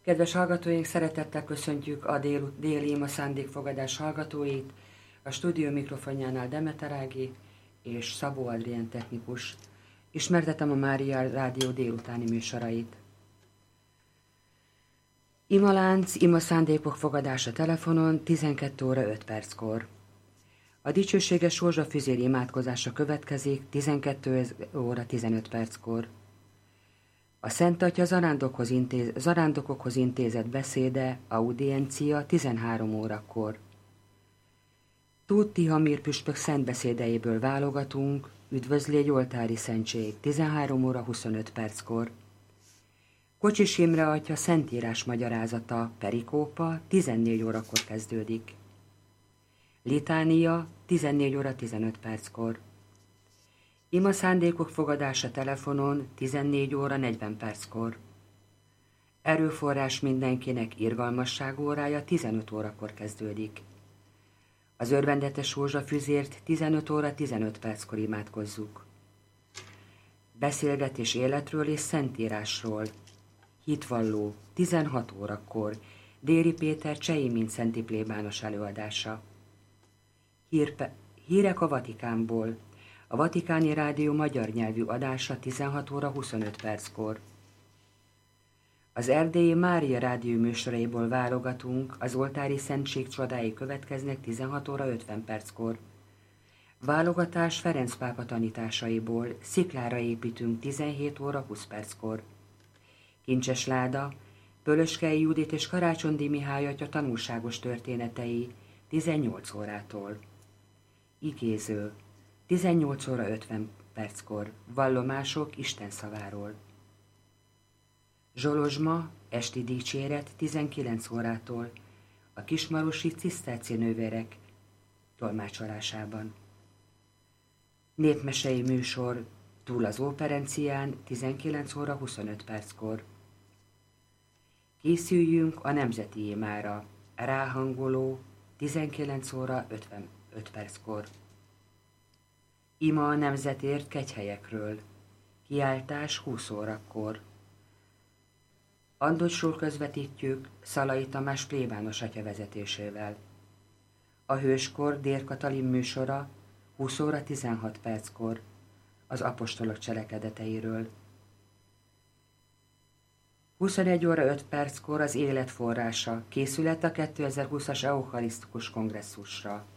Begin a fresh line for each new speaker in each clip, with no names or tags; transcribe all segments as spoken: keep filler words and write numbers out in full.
Kedves hallgatóink, szeretettel köszöntjük a dél, déli ima szándékfogadás hallgatóit, a stúdió mikrofonjánál Demeter Ági és Szabó Adrien technikus. Ismertetem a Mária Rádió délutáni műsorait. Imalánc, ima szándékok fogadása telefonon tizenkét óra öt perckor. A dicsőséges rózsafüzér imádkozása következik tizenkét óra tizenöt perckor. A Szent Atya zarándokhoz intéz, zarándokokhoz intézett beszéde, audiencia tizenhárom órakor. Tóth Tihamír püspök szentbeszédeiből válogatunk, üdvözlégy oltári szentség tizenhárom óra huszonöt perckor. Kocsis Imre atya szentírás magyarázata, perikópa tizennégy órakor kezdődik. Litánia tizennégy óra tizenöt perckor. Ima szándékok fogadása telefonon tizennégy óra negyven perckor. Erőforrás mindenkinek irgalmasság órája tizenöt órakor kezdődik. Az örvendetes rózsafüzért tizenöt óra tizenöt perckor imádkozzuk. Beszélgetés életről és szentírásról. Hitvalló tizenhat órakor. Déri Péter Csei mint szenti plébános előadása. Hírpe, hírek a Vatikánból. A Vatikáni Rádió magyar nyelvű adása tizenhat óra huszonöt perckor. Az erdélyi Mária Rádió műsoraiból válogatunk, az oltári szentség csodái következnek tizenhat óra ötven perckor. Válogatás Ferenc pápa tanításaiból, sziklára építünk tizenhét óra húsz perckor. Kincses láda, Pölöskei Judit és Karácsony Mihály atya tanulságos történetei tizennyolc órától. Igéző tizennyolc óra ötven perckor, vallomások Isten szaváról. Zsolozsma, esti dicséret tizenkilenc órától, a kismarosi ciszterci nővérek tolmácsolásában. Népmesei műsor Túl az óperencián tizenkilenc óra huszonöt perckor. Készüljünk a nemzeti imára, ráhangoló tizenkilenc óra ötvenöt perckor. Ima a nemzetért kegyhelyekről, kiáltás húsz órakor. Andocsul közvetítjük Szalai Tamás plébános atya vezetésével. A Hőskor Dér Katalin műsora húsz óra tizenhat perckor, az apostolok cselekedeteiről. huszonegy óra öt perckor az élet forrása, készület a kétezer-húszas eucharisztikus kongresszusra.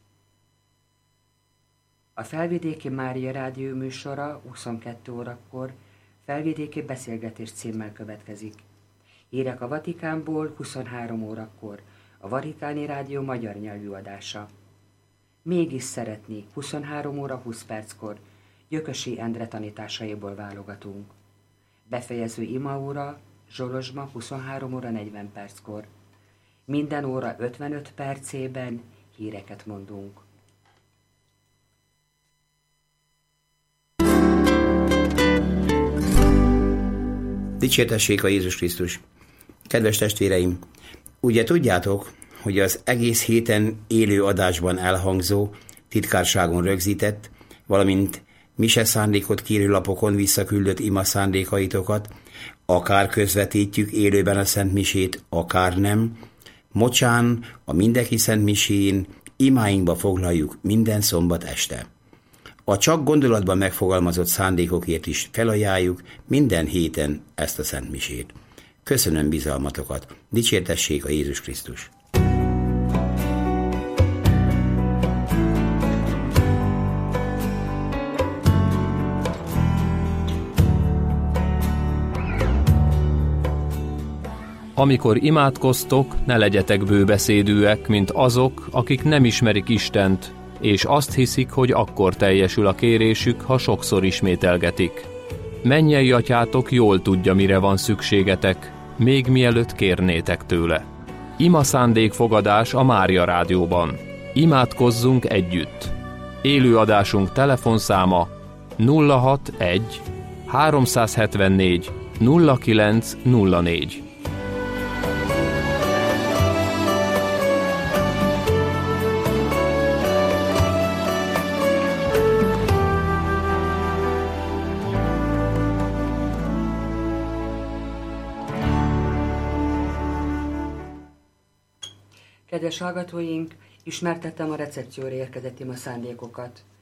A Felvidéki Mária Rádió műsora huszonkettő órakor Felvidéki beszélgetés címmel következik. Hírek a Vatikánból huszonhárom órakor, a Vatikáni Rádió magyar nyelvű adása. Mégis szeretni huszonhárom óra húsz perckor, Gyökösi Endre tanításaiból válogatunk. Befejező imaóra, Zsolozsma huszonhárom óra negyven perckor. Minden óra ötvenöt percében híreket mondunk.
Dicsértessék a Jézus Krisztus! Kedves testvéreim! Ugye tudjátok, hogy az egész héten élő adásban elhangzó, titkárságon rögzített, valamint mise szándékot kérő lapokon visszaküldött ima szándékaitokat, akár közvetítjük élőben a Szent Misét, akár nem, mocsán a mindenki Szent Misén imáinkba foglaljuk minden szombat este. A csak gondolatban megfogalmazott szándékokért is felajánljuk minden héten ezt a Szent Misét. Köszönöm bizalmatokat, dicsértessék a Jézus Krisztus!
Amikor imádkoztok, ne legyetek bőbeszédűek, mint azok, akik nem ismerik Istent, és azt hiszik, hogy akkor teljesül a kérésük, ha sokszor ismételgetik. Mennyei atyátok jól tudja, mire van szükségetek, még mielőtt kérnétek tőle. Ima szándékfogadás a Mária Rádióban. Imádkozzunk együtt. Élőadásunk telefonszáma nulla hatvanegy háromszázhetvennégy nulla kilenc nulla négy.
Kedves hallgatóink, ismertettem a recepcióra érkezett ima szándékokat.